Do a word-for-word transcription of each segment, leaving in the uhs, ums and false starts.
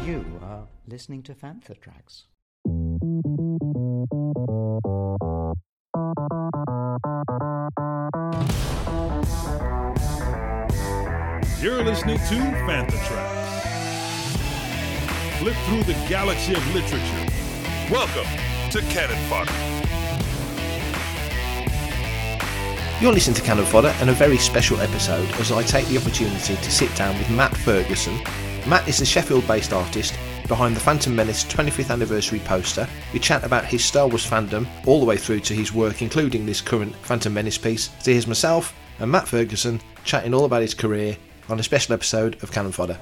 You are listening to Fantha Tracks. You're listening to Fantha Tracks. Flip through the galaxy of literature. Welcome to Cannon Fodder. You're listening to Cannon Fodder and a very special episode as I take the opportunity to sit down with Matt Ferguson. Matt is the Sheffield-based artist behind the Phantom Menace twenty-fifth anniversary poster. We chat about his Star Wars fandom all the way through to his work, including this current Phantom Menace piece. So here's myself and Matt Ferguson chatting all about his career on a special episode of Cannon Fodder.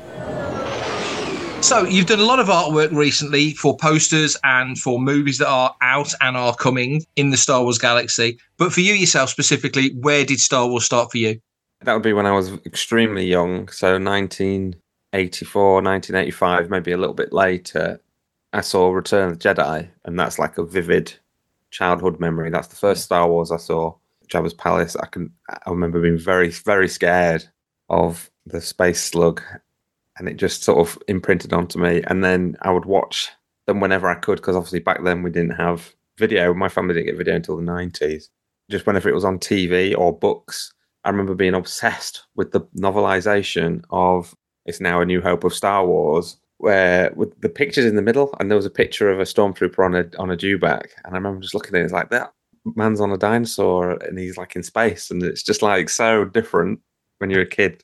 So you've done a lot of artwork recently for posters and for movies that are out and are coming in the Star Wars galaxy. But for you yourself specifically, where did Star Wars start for you? That would be when I was extremely young. So nineteen eighty-four, nineteen eighty-five, maybe a little bit later, I saw Return of the Jedi. And that's like a vivid childhood memory. That's the first Star Wars I saw. Jabba's Palace. I can. I remember being very, very scared of the space slug. And it just sort of imprinted onto me. And then I would watch them whenever I could, because obviously back then we didn't have video. My family didn't get video until the nineties. Just whenever it was on T V or books, I remember being obsessed with the novelization of It's Now a New Hope of Star Wars, where with the pictures in the middle, and there was a picture of a stormtrooper on a on a dewback. And I remember just looking at it, it's like, that man's on a dinosaur and he's like in space. And it's just like so different when you're a kid.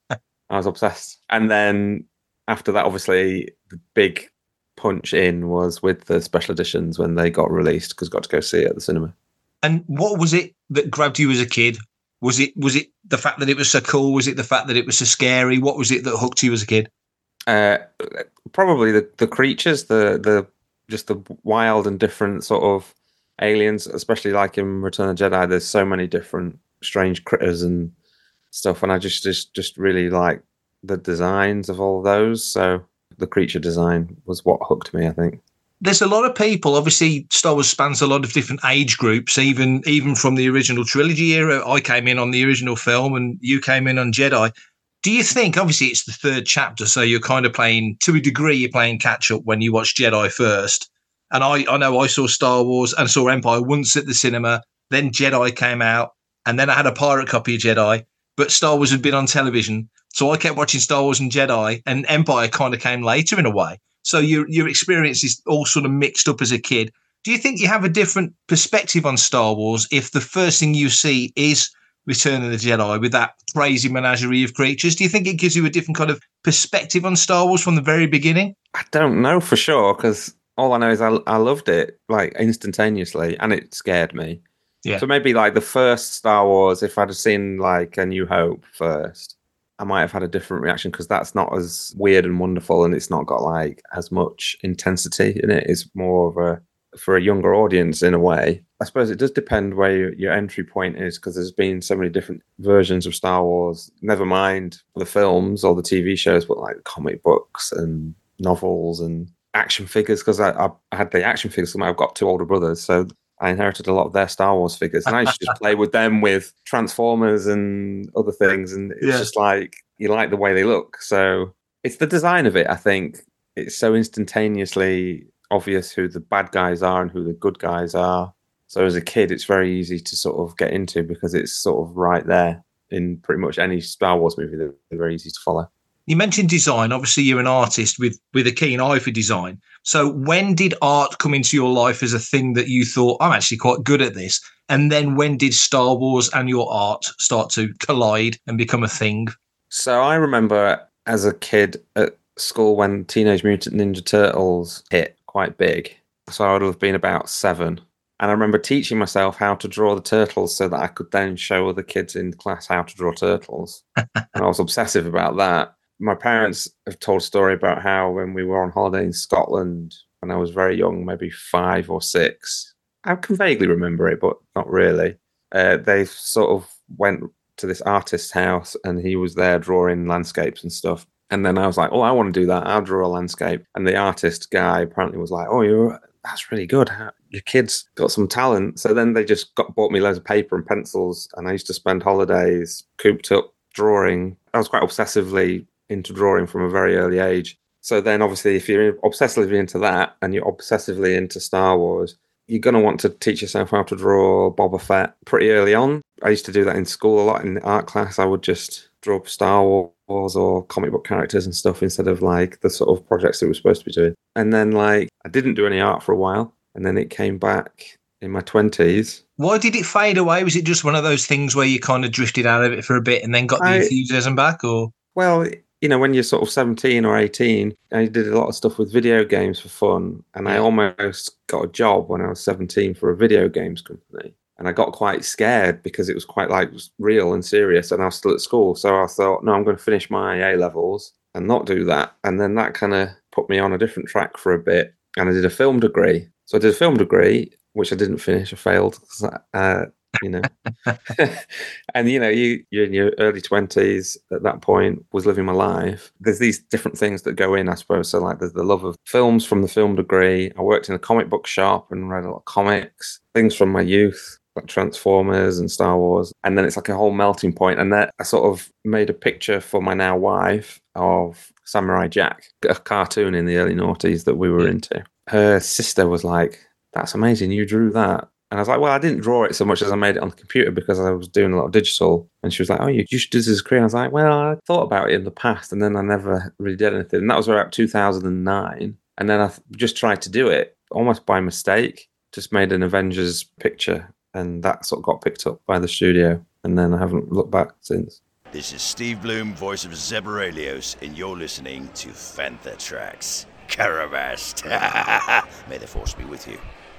I was obsessed. And then after that, obviously, the big punch in was with the special editions when they got released, because I got to go see it at the cinema. And what was it that grabbed you as a kid? Was it was it the fact that it was so cool? Was it the fact that it was so scary? What was it that hooked you as a kid? Uh, probably the, the creatures, the the just the wild and different sort of aliens, especially like in Return of the Jedi. There's so many different strange critters and stuff, and I just just just really like the designs of all of those. So the creature design was what hooked me, I think. There's a lot of people, obviously Star Wars spans a lot of different age groups, even even from the original trilogy era. I came in on the original film and you came in on Jedi. Do you think, obviously it's the third chapter, so you're kind of playing, to a degree, you're playing catch up when you watch Jedi first. And I, I know I saw Star Wars and saw Empire once at the cinema, then Jedi came out, and then I had a pirate copy of Jedi. But Star Wars had been on television, so I kept watching Star Wars and Jedi, and Empire kind of came later in a way. So your your experience is all sort of mixed up as a kid. Do you think you have a different perspective on Star Wars if the first thing you see is Return of the Jedi with that crazy menagerie of creatures? Do you think it gives you a different kind of perspective on Star Wars from the very beginning? I don't know for sure, because all I know is I, I loved it like instantaneously, and it scared me. Yeah. So maybe like the first Star Wars, if I'd have seen like A New Hope first, I might have had a different reaction, because that's not as weird and wonderful, and it's not got like as much intensity in it. It's more of a, for a younger audience in a way. I suppose it does depend where your, your entry point is, because there's been so many different versions of Star Wars, never mind the films or the T V shows, but like comic books and novels and action figures, because I, I, I had the action figures. I've got two older brothers, so I inherited a lot of their Star Wars figures, and I used to just play with them with Transformers and other things. And it's yeah. just like, you like the way they look. So it's the design of it, I think. It's so instantaneously obvious who the bad guys are and who the good guys are. So as a kid, it's very easy to sort of get into, because it's sort of right there in pretty much any Star Wars movie. They're very easy to follow. You mentioned design. Obviously, you're an artist with, with a keen eye for design. So when did art come into your life as a thing that you thought, I'm actually quite good at this? And then when did Star Wars and your art start to collide and become a thing? So I remember as a kid at school when Teenage Mutant Ninja Turtles hit quite big. So I would have been about seven. And I remember teaching myself how to draw the turtles so that I could then show other kids in class how to draw turtles. And I was obsessive about that. My parents have told a story about how when we were on holiday in Scotland, when I was very young, maybe five or six, I can vaguely remember it, but not really. Uh, they sort of went to this artist's house, and he was there drawing landscapes and stuff. And then I was like, oh, I want to do that. I'll draw a landscape. And the artist guy apparently was like, oh, you're that's really good. Your kid's got some talent. So then they just got bought me loads of paper and pencils, and I used to spend holidays cooped up drawing. I was quite obsessively into drawing from a very early age. So then obviously if you're obsessively into that and you're obsessively into Star Wars, you're going to want to teach yourself how to draw Boba Fett pretty early on. I used to do that in school a lot in art class. I would just draw Star Wars or comic book characters and stuff instead of like the sort of projects that we were supposed to be doing. And then like I didn't do any art for a while, and then it came back in my twenties. Why did it fade away? Was it just one of those things where you kind of drifted out of it for a bit and then got the I, enthusiasm back? Or well, you know, when you're sort of seventeen or eighteen, I did a lot of stuff with video games for fun, and I almost got a job when I was seventeen for a video games company. And I got quite scared because it was quite like real and serious, and I was still at school. So I thought, no, I'm going to finish my A levels and not do that. And then that kind of put me on a different track for a bit. And I did a film degree. So I did a film degree, which I didn't finish. I failed. Uh, you know, and you know, you you're in your early twenties at that point, was living my life. There's these different things that go in, I suppose. So like there's the love of films from the film degree. I worked in a comic book shop and read a lot of comics, things from my youth, like Transformers and Star Wars. And then it's like a whole melting point. And then I sort of made a picture for my now wife of Samurai Jack, a cartoon in the early noughties that we were into. Her sister was like, that's amazing, you drew that. And I was like, well, I didn't draw it so much as I made it on the computer because I was doing a lot of digital. And she was like, oh, you, you should do this as a career. And I was like, well, I thought about it in the past and then I never really did anything. And that was around two thousand nine. And then I th- just tried to do it almost by mistake, just made an Avengers picture. And that sort of got picked up by the studio. And then I haven't looked back since. This is Steve Bloom, voice of Zeb Aurelius, and you're listening to Fantha Tracks. Caravast. May the force be with you.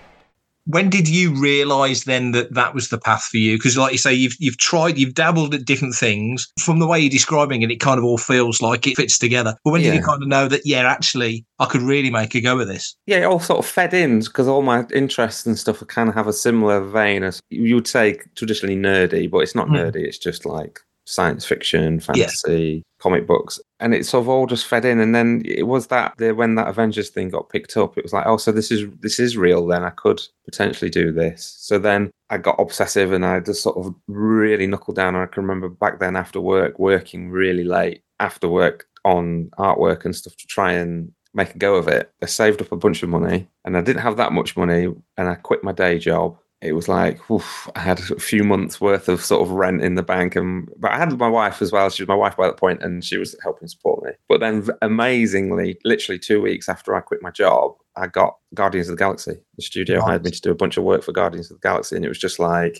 When did you realise then that that was the path for you? Because like you say, you've you've tried, you've dabbled at different things. From the way you're describing it, it kind of all feels like it fits together. But when yeah. did you kind of know that, yeah, actually, I could really make a go of this? Yeah, it all sort of fed in because all my interests and stuff kind of have a similar vein as you would say traditionally nerdy, but it's not mm. nerdy. It's just like science fiction, fantasy, yeah. comic books. And it sort of all just fed in. And then it was that the, when that Avengers thing got picked up, it was like, oh, so this is this is real then. I could potentially do this. So then I got obsessive and I just sort of really knuckled down. And I can remember back then after work, working really late after work on artwork and stuff to try and make a go of it. I saved up a bunch of money and I didn't have that much money and I quit my day job. It was like, oof, I had a few months worth of sort of rent in the bank. And but I had my wife as well. She was my wife by that point and she was helping support me. But then amazingly, literally two weeks after I quit my job, I got Guardians of the Galaxy. The studio nice. hired me to do a bunch of work for Guardians of the Galaxy. And it was just like,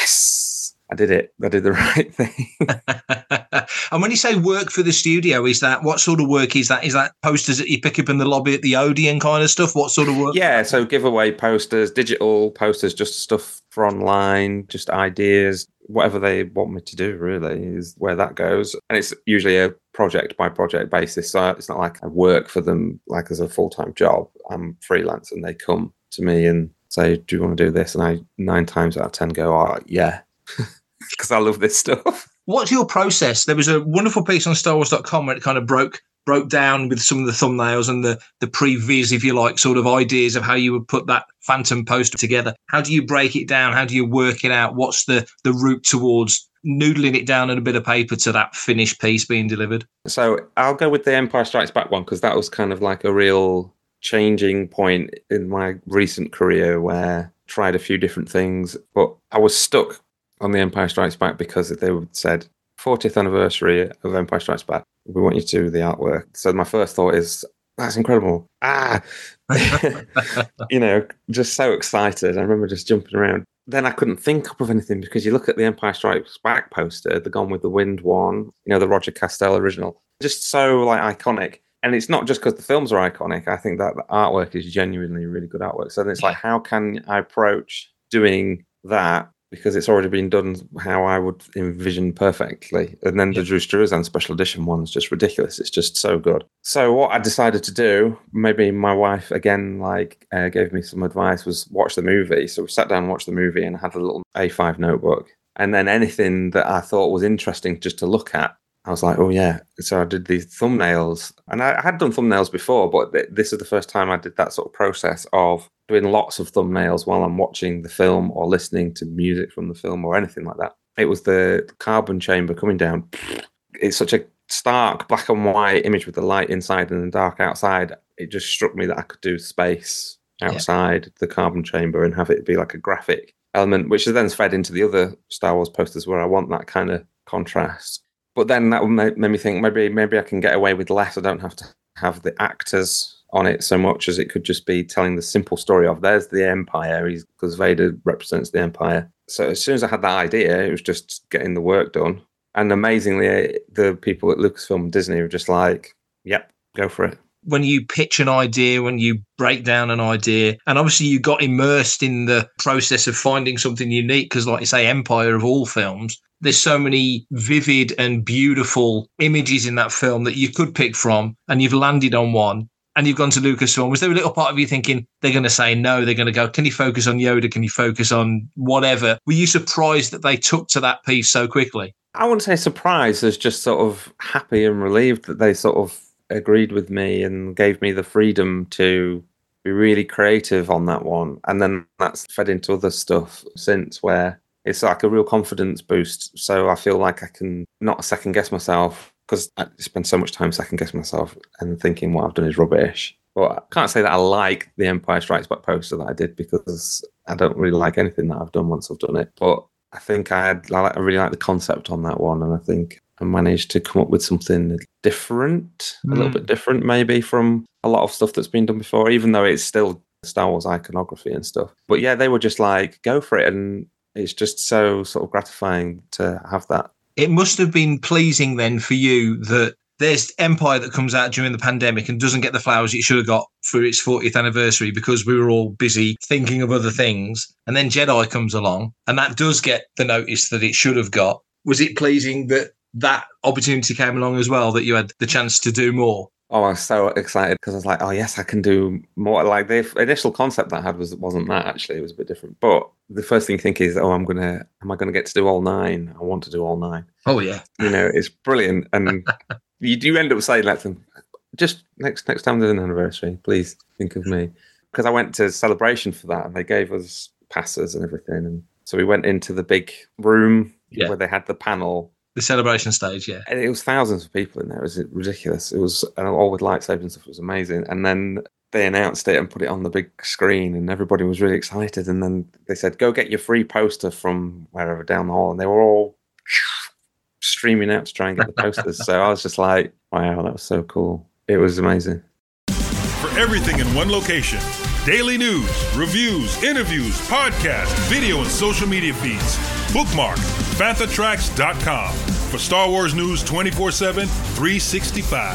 yes, I did it. I did the right thing. And when you say work for the studio, is that, what sort of work is that? Is that posters that you pick up in the lobby at the Odeon kind of stuff? What sort of work? Yeah, so giveaway posters, digital posters, just stuff for online, just ideas, whatever they want me to do really is where that goes. And it's usually a project by project basis. So it's not like I work for them like as a full-time job. I'm freelance and they come to me and say, do you want to do this? And I nine times out of ten go, oh, yeah, because I love this stuff. What's your process? There was a wonderful piece on Star Wars dot com where it kind of broke broke down with some of the thumbnails and the, the pre-viz, if you like, sort of ideas of how you would put that Phantom poster together. How do you break it down? How do you work it out? What's the, the route towards noodling it down on a bit of paper to that finished piece being delivered? So I'll go with the Empire Strikes Back one because that was kind of like a real changing point in my recent career where I tried a few different things, but I was stuck on the Empire Strikes Back because they said fortieth anniversary of Empire Strikes Back. We want you to do the artwork. So my first thought is, that's incredible. Ah, you know, just so excited. I remember just jumping around. Then I couldn't think up of anything because you look at the Empire Strikes Back poster, the Gone with the Wind one, you know, the Roger Castell original, just so like iconic. And it's not just because the films are iconic. I think that the artwork is genuinely really good artwork. So then it's like, how can I approach doing that? Because it's already been done how I would envision perfectly. And then the Drew Struzan special edition one's just ridiculous. It's just so good. So what I decided to do, maybe my wife, again, like uh, gave me some advice, was watch the movie. So we sat down and watched the movie and I had a little A five notebook. And then anything that I thought was interesting just to look at, I was like, oh, yeah. So I did these thumbnails. And I had done thumbnails before, but th- this is the first time I did that sort of process of doing lots of thumbnails while I'm watching the film or listening to music from the film or anything like that. It was the carbon chamber coming down. It's such a stark black and white image with the light inside and the dark outside, it just struck me that I could do space outside yeah. the carbon chamber and have it be like a graphic element, which is then fed into the other Star Wars posters where I want that kind of contrast. But then that made me think maybe maybe I can get away with less. I don't have to have the actors on it so much as it could just be telling the simple story of there's the Empire, because Vader represents the Empire. So as soon as I had that idea, it was just getting the work done. And amazingly, the people at Lucasfilm and Disney were just like, yep, go for it. When you pitch an idea, when you break down an idea, and obviously you got immersed in the process of finding something unique, because like you say, Empire of all films, there's so many vivid and beautiful images in that film that you could pick from, and you've landed on one, and you've gone to Lucasfilm. Was there a little part of you thinking, they're going to say no, they're going to go, can you focus on Yoda, can you focus on whatever? Were you surprised that they took to that piece so quickly? I wouldn't say surprised, as just sort of happy and relieved that they sort of agreed with me and gave me the freedom to be really creative on that one. And then that's fed into other stuff since, where it's like a real confidence boost. So I feel like I can not second guess myself, because I spend so much time second guessing myself and thinking what I've done is rubbish. But I can't say that I like the Empire Strikes Back poster that I did, because I don't really like anything that I've done once I've done it. But I think I had, I really like the concept on that one, and I think I managed to come up with something different, mm. a little bit different maybe from a lot of stuff that's been done before, even though it's still Star Wars iconography and stuff. But yeah, they were just like, go for it. And it's just so sort of gratifying to have that. It must have been pleasing then for you that there's Empire that comes out during the pandemic and doesn't get the flowers it should have got for its fortieth anniversary, because we were all busy thinking of other things. And then Jedi comes along and that does get the notice that it should have got. Was it pleasing that that opportunity came along as well, that you had the chance to do more? Oh, I was so excited, because I was like, oh, yes, I can do more. Like, the initial concept that I had was, wasn't that, actually. It was a bit different. But the first thing you think is, oh, I'm going to, am I going to get to do all nine? I want to do all nine. Oh, yeah. You know, it's brilliant. And you do end up saying that to them, just next next time there's an anniversary, please think of me. Because I went to Celebration for that, and they gave us passes and everything. And so we went into the big room yeah. where they had the panel. The Celebration stage, yeah. And it was thousands of people in there. It was ridiculous. It was and all with lightsabers and stuff. It was amazing. And then they announced it and put it on the big screen, and everybody was really excited. And then they said, go get your free poster from wherever down the hall. And they were all streaming out to try and get the posters. So I was just like, wow, that was so cool. It was amazing. For everything in one location, daily news, reviews, interviews, podcasts, video, and social media feeds, bookmark Fantha Tracks dot com for Star Wars news twenty-four seven, three sixty-five.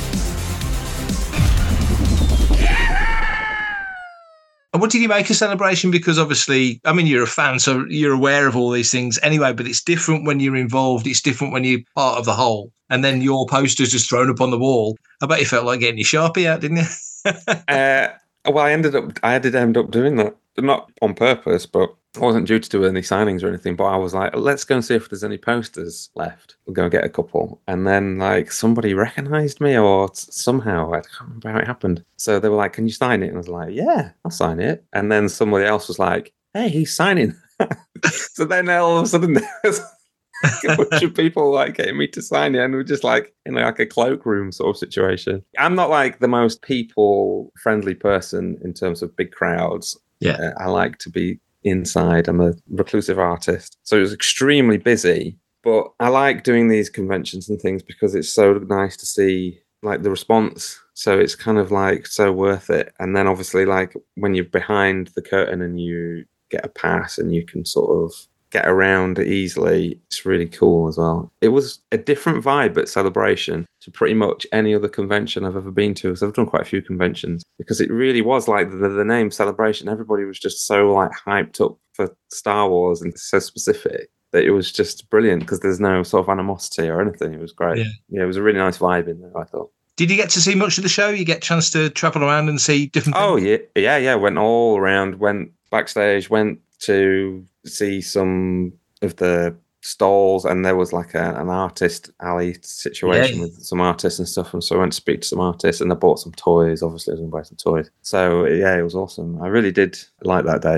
And what did you make of Celebration? Because obviously, I mean, you're a fan, so you're aware of all these things anyway, but it's different when you're involved. It's different when you're part of the whole. And then your poster's just thrown up on the wall. I bet you felt like getting your Sharpie out, didn't you? uh, well, I ended up, I did end up doing that. Not on purpose, but I wasn't due to do any signings or anything, but I was like, let's go and see if there's any posters left. We'll go and get a couple. And then, like, somebody recognized me, or t- somehow, I can't remember how it happened. So they were like, can you sign it? And I was like, yeah, I'll sign it. And then somebody else was like, hey, he's signing. So then all of a sudden, there's a bunch of people like getting me to sign it, and we're just like in like a cloakroom sort of situation. I'm not like the most people-friendly person in terms of big crowds. Yeah, uh, I like to be inside. I'm a reclusive artist, so it was extremely busy. But I like doing these conventions and things because it's so nice to see like the response. So it's kind of like so worth it. And then obviously, like when you're behind the curtain and you get a pass and you can sort of get around easily, it's really cool as well. It was a different vibe at Celebration to pretty much any other convention I've ever been to. So I've done quite a few conventions, because it really was like the, the name Celebration. Everybody was just so like hyped up for Star Wars and so specific that it was just brilliant, because there's no sort of animosity or anything. It was great. Yeah. yeah, it was a really nice vibe in there, I thought. Did you get to see much of the show? You get a chance to travel around and see different things? Oh, yeah, yeah, yeah. Went all around, went backstage, went to see some of the stalls, and there was like a, an artist alley situation yeah. with some artists and stuff, and so I went to speak to some artists, and I bought some toys. Obviously I was going to buy some toys, so yeah, it was awesome. I really did like that day.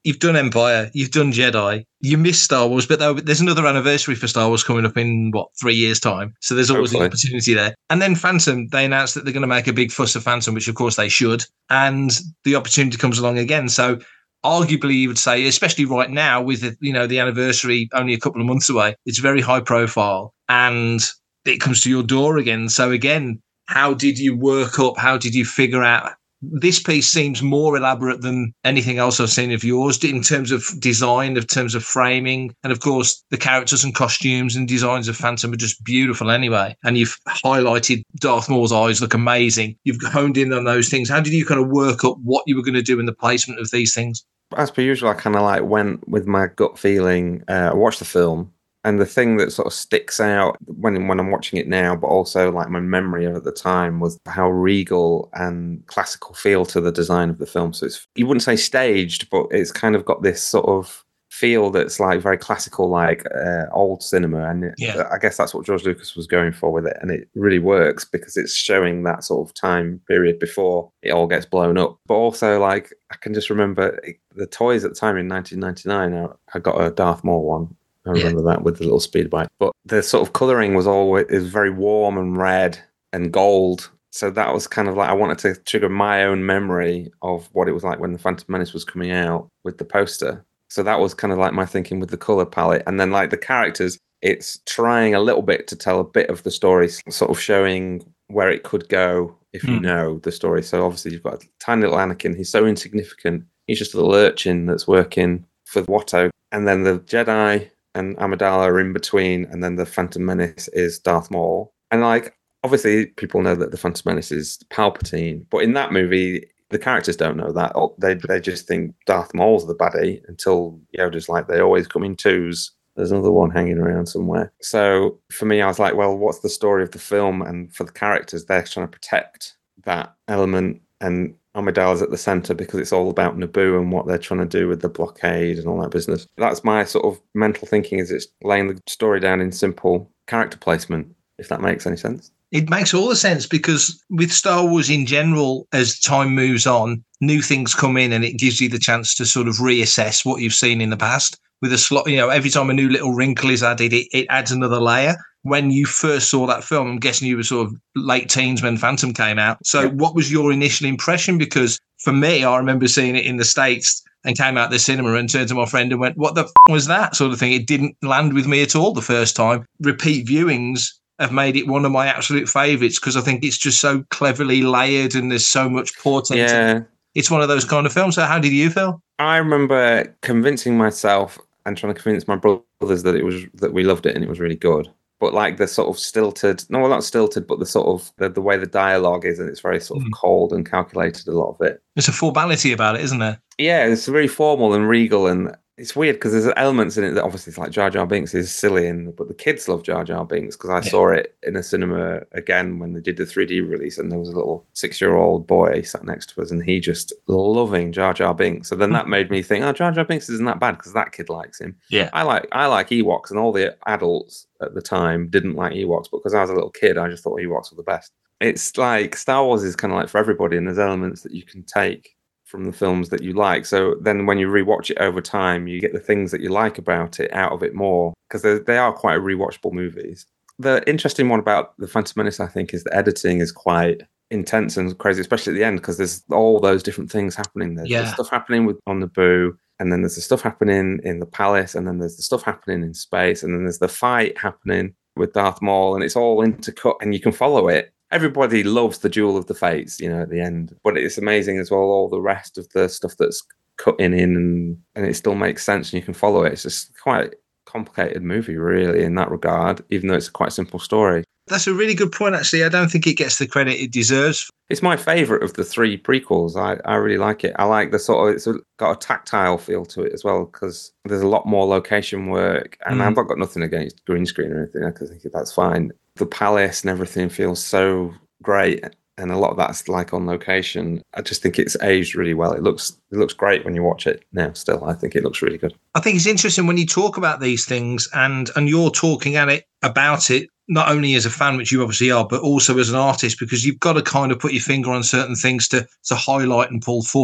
you've done Empire, you've done Jedi, you missed Star Wars, but there's another anniversary for Star Wars coming up in, what, three years' time. So there's always Hopefully. an opportunity there. And then Phantom, they announced that they're going to make a big fuss of Phantom, which of course they should. And the opportunity comes along again. So arguably, you would say, especially right now with the, you know, the anniversary only a couple of months away, it's very high profile and it comes to your door again. So again, how did you work up? How did you figure out? This piece seems more elaborate than anything else I've seen of yours in terms of design, in terms of framing. And of course, the characters and costumes and designs of Phantom are just beautiful anyway. And you've highlighted Darth Maul's eyes look amazing. You've honed in on those things. How did you kind of work up what you were going to do in the placement of these things? As per usual, I kind of like went with my gut feeling. Uh, I watched the film, and the thing that sort of sticks out when when I'm watching it now, but also like my memory of at the time, was how regal and classical feel to the design of the film. So it's, you wouldn't say staged, but it's kind of got this sort of feel that's like very classical, like uh, old cinema. And it, yeah. I guess that's what George Lucas was going for with it. And it really works because it's showing that sort of time period before it all gets blown up. But also, like, I can just remember the toys at the time in nineteen ninety-nine. I, I got a Darth Maul one. I remember yeah. that with the little speed bike. But the sort of colouring was always is very warm and red and gold. So that was kind of like, I wanted to trigger my own memory of what it was like when The Phantom Menace was coming out with the poster. So that was kind of like my thinking with the colour palette. And then like the characters, it's trying a little bit to tell a bit of the story, sort of showing where it could go if you mm. know the story. So obviously you've got a tiny little Anakin. He's so insignificant. He's just a little urchin that's working for Watto. And then the Jedi and Amidala are in between. And then the Phantom Menace is Darth Maul. And like, obviously people know that the Phantom Menace is Palpatine. But in that movie, the characters don't know that. They they just think Darth Maul's the baddie until Yoda's like, they always come in twos. There's another one hanging around somewhere. So for me, I was like, well, what's the story of the film? And for the characters, they're trying to protect that element. And Amidala's at the centre because it's all about Naboo and what they're trying to do with the blockade and all that business. That's my sort of mental thinking, is it's laying the story down in simple character placement, if that makes any sense. It makes all the sense, because with Star Wars in general, as time moves on, new things come in and it gives you the chance to sort of reassess what you've seen in the past. With a slot, you know, every time a new little wrinkle is added, it, it adds another layer. When you first saw that film, I'm guessing you were sort of late teens when Phantom came out. So yeah. What was your initial impression? Because for me, I remember seeing it in the States and came out the cinema and turned to my friend and went, what the f- was that sort of thing? It didn't land with me at all the first time. Repeat viewings have made it one of my absolute favourites because I think it's just so cleverly layered and there's so much portent. Yeah. It's one of those kind of films. So how did you feel? I remember convincing myself and trying to convince my brothers that it was that we loved it and it was really good. But like the sort of stilted, no, well, not stilted, but the sort of the, the way the dialogue is, and it's very sort of mm. cold and calculated, a lot of it. There's a formality about it, isn't there? Yeah, it's very formal and regal, and it's weird because there's elements in it that obviously it's like Jar Jar Binks is silly, and but the kids love Jar Jar Binks because I yeah. saw it in a cinema again when they did the three D release, and there was a little six-year-old boy sat next to us, and he just loving Jar Jar Binks. So then that made me think, oh, Jar Jar Binks isn't that bad because that kid likes him. Yeah, I like I like Ewoks, and all the adults at the time didn't like Ewoks, but because I was a little kid, I just thought Ewoks were the best. It's like Star Wars is kind of like for everybody, and there's elements that you can take from the films that you like. So then when you rewatch it over time, you get the things that you like about it out of it more, because they are quite rewatchable movies. The interesting one about The Phantom Menace, I think, is the editing is quite intense and crazy, especially at the end, because there's all those different things happening. There's yeah. the stuff happening with on Naboo, and then there's the stuff happening in the palace, and then there's the stuff happening in space, and then there's the fight happening with Darth Maul, and it's all intercut, and you can follow it. Everybody loves the Duel of the Fates, you know, at the end. But it's amazing as well, all the rest of the stuff that's cutting in and, and it still makes sense and you can follow it. It's just quite a complicated movie, really, in that regard, even though it's a quite simple story. That's a really good point, actually. I don't think it gets the credit it deserves. It's my favourite of the three prequels. I, I really like it. I like the sort of, it's got a tactile feel to it as well, because there's a lot more location work. And mm. I've not got nothing against green screen or anything. I think that's fine. The palace and everything feels so great, and a lot of that's like on location. I just think it's aged really well. It looks it looks great when you watch it now. Still, I think it looks really good. I think it's interesting when you talk about these things, and and you're talking at it about it not only as a fan, which you obviously are, but also as an artist, because you've got to kind of put your finger on certain things to to highlight and pull forward.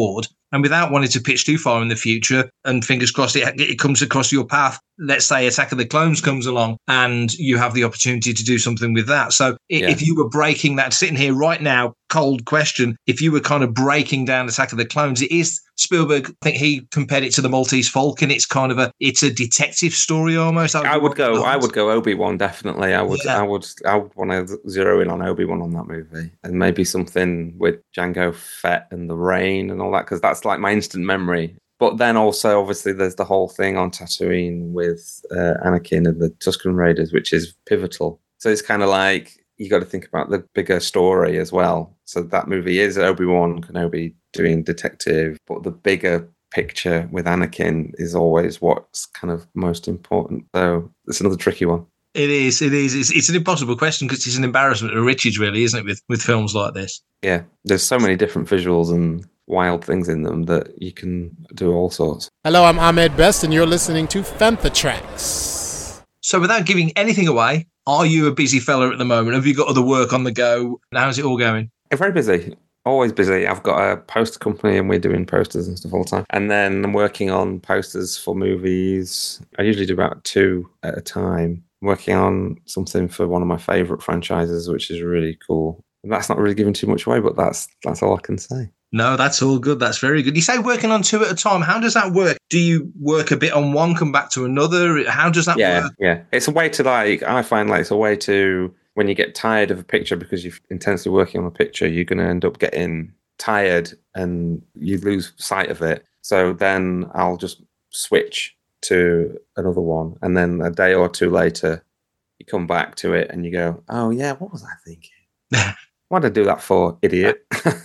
And without wanting to pitch too far in the future, and fingers crossed it, it comes across your path, let's say Attack of the Clones comes along and you have the opportunity to do something with that. So yeah. if you were breaking that, sitting here right now, cold question, if you were kind of breaking down Attack of the Clones, it is Spielberg, I think he compared it to the Maltese Falcon. It's kind of a, it's a detective story almost. I would go, I would go Obi-Wan, definitely. I would, yeah. I would, I would want to zero in on Obi-Wan on that movie, and maybe something with Jango Fett and the rain and all that, because that's like my instant memory. But then also, obviously, there's the whole thing on Tatooine with uh, Anakin and the Tusken Raiders, which is pivotal. So it's kind of like, you got to think about the bigger story as well. So that movie is Obi-Wan Kenobi doing detective, but the bigger picture with Anakin is always what's kind of most important. So it's another tricky one. It is, it is. It's, it's an impossible question because it's an embarrassment of riches, really, isn't it, with, with films like this? Yeah, there's so many different visuals and wild things in them that you can do all sorts. Hello, I'm Ahmed Best, and you're listening to Fantha Tracks. So without giving anything away, are you a busy fella at the moment? Have you got other work on the go? How's it all going? I'm very busy. Always busy. I've got a poster company and we're doing posters and stuff all the time. And then I'm working on posters for movies. I usually do about two at a time. I'm working on something for one of my favourite franchises, which is really cool. And that's not really giving too much away, but that's that's all I can say. No, that's all good. That's very good. You say working on two at a time. How does that work? Do you work a bit on one, come back to another? How does that yeah, work? Yeah, it's a way to like, I find like it's a way to, when you get tired of a picture because you're intensely working on a picture, you're going to end up getting tired and you lose sight of it. So then I'll just switch to another one. And then a day or two later, you come back to it and you go, oh yeah, what was I thinking? What did I do that for, idiot?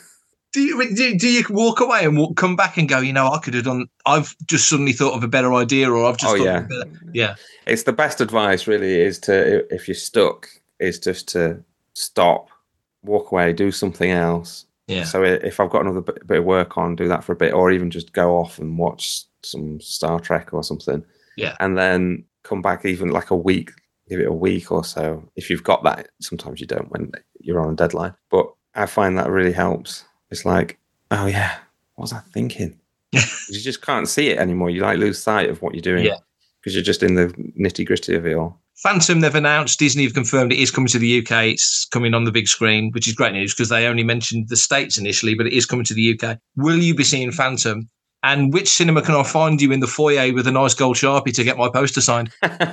Do you, do, do you walk away and walk, come back and go, you know, I could have done, I've just suddenly thought of a better idea, or I've just oh, thought yeah. of a better, yeah. It's the best advice, really, is to, if you're stuck, is just to stop, walk away, do something else. Yeah. So if I've got another bit, bit of work on, do that for a bit, or even just go off and watch some Star Trek or something. Yeah. And then come back even like a week, give it a week or so. If you've got that, sometimes you don't when you're on a deadline. But I find that really helps. It's like, oh yeah, what was I thinking? You just can't see it anymore. You like lose sight of what you're doing because yeah. you're just in the nitty gritty of it all. Phantom, they've announced, Disney have confirmed it is coming to the U K. It's coming on the big screen, which is great news because they only mentioned the States initially, but it is coming to the U K. Will you be seeing Phantom? And which cinema can I find you in the foyer with a nice gold Sharpie to get my poster signed?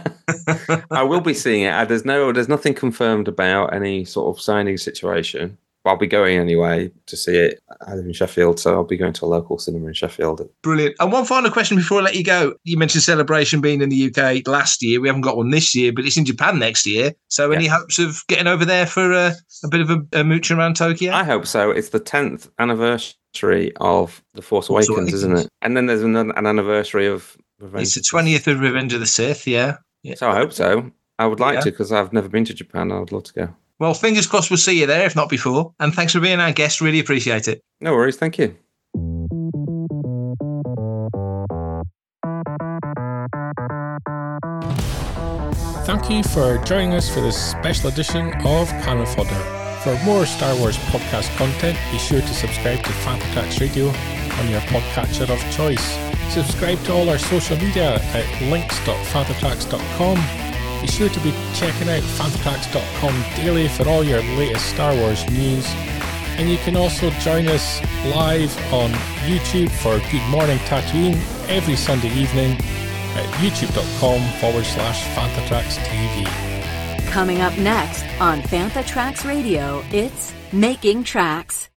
I will be seeing it. There's no, there's nothing confirmed about any sort of signing situation. I'll be going anyway to see it. I live in Sheffield, so I'll be going to a local cinema in Sheffield. Brilliant. And one final question before I let you go. You mentioned Celebration being in the U K last year. We haven't got one this year, but it's in Japan next year. So yeah. Any hopes of getting over there for a, a bit of a, a mooch around Tokyo? I hope so. It's the tenth anniversary of The Force Awakens, Awakens. isn't it? And then there's an, an anniversary of Revenge. It's the twentieth of Revenge of the Sith, yeah. yeah. So I hope so. I would like yeah. to because I've never been to Japan. I would love to go. Well, fingers crossed we'll see you there, if not before. And thanks for being our guest. Really appreciate it. No worries. Thank you. Thank you for joining us for this special edition of Cannon Fodder. For more Star Wars podcast content, be sure to subscribe to Fantha Tracks Radio on your podcatcher of choice. Subscribe to all our social media at links dot fantha tracks dot com. Be sure to be checking out fantha tracks dot com daily for all your latest Star Wars news. And you can also join us live on YouTube for Good Morning Tatooine every Sunday evening at youtube.com forward slash Fantha Tracks TV. Coming up next on Fantha Tracks Radio, it's Making Tracks.